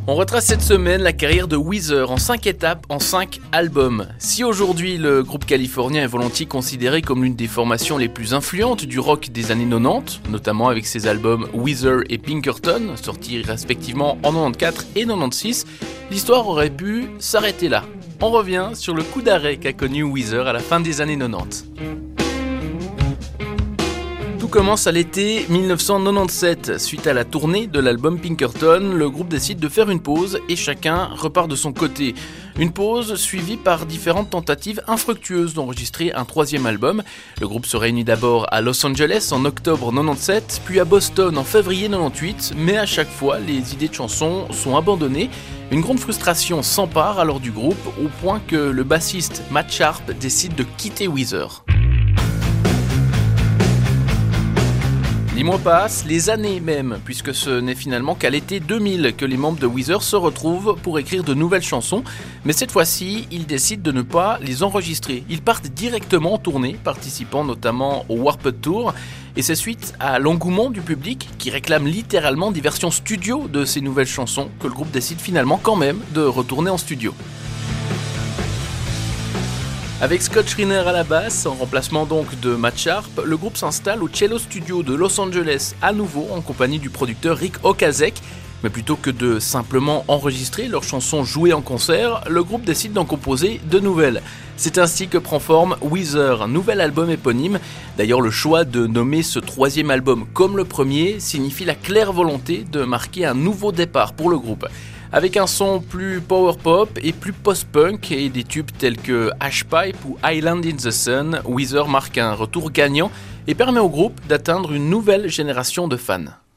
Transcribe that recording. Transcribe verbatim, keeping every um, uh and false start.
On retrace cette semaine la carrière de Weezer en cinq étapes, en cinq albums. Si aujourd'hui le groupe californien est volontiers considéré comme l'une des formations les plus influentes du rock des années quatre-vingt-dix, notamment avec ses albums Weezer et Pinkerton, sortis respectivement en quatre-vingt-quatorze et quatre-vingt-seize, l'histoire aurait pu s'arrêter là. On revient sur le coup d'arrêt qu'a connu Weezer à la fin des années quatre-vingt-dix. Tout commence à l'été dix-neuf cent quatre-vingt-dix-sept. Suite à la tournée de l'album Pinkerton, le groupe décide de faire une pause et chacun repart de son côté. Une pause suivie par différentes tentatives infructueuses d'enregistrer un troisième album. Le groupe se réunit d'abord à Los Angeles en octobre quatre-vingt-dix-sept, puis à Boston en février quatre-vingt-dix-huit, mais à chaque fois, les idées de chansons sont abandonnées. Une grande frustration s'empare alors du groupe, au point que le bassiste Matt Sharp décide de quitter Weezer. Les mois passent, les années même, puisque ce n'est finalement qu'à l'été deux mille que les membres de Weezer se retrouvent pour écrire de nouvelles chansons, mais cette fois-ci, ils décident de ne pas les enregistrer. Ils partent directement en tournée, participant notamment au Warped Tour, et c'est suite à l'engouement du public, qui réclame littéralement des versions studio de ces nouvelles chansons, que le groupe décide finalement quand même de retourner en studio. Avec Scott Schreiner à la basse, en remplacement donc de Matt Sharp, le groupe s'installe au Cello Studio de Los Angeles à nouveau en compagnie du producteur Rick Ocasek. Mais plutôt que de simplement enregistrer leurs chansons jouées en concert, le groupe décide d'en composer de nouvelles. C'est ainsi que prend forme Weezer, un nouvel album éponyme. D'ailleurs, le choix de nommer ce troisième album comme le premier signifie la claire volonté de marquer un nouveau départ pour le groupe. Avec un son plus power pop et plus post-punk et des tubes tels que Ashpipe ou Island in the Sun, Weezer marque un retour gagnant et permet au groupe d'atteindre une nouvelle génération de fans.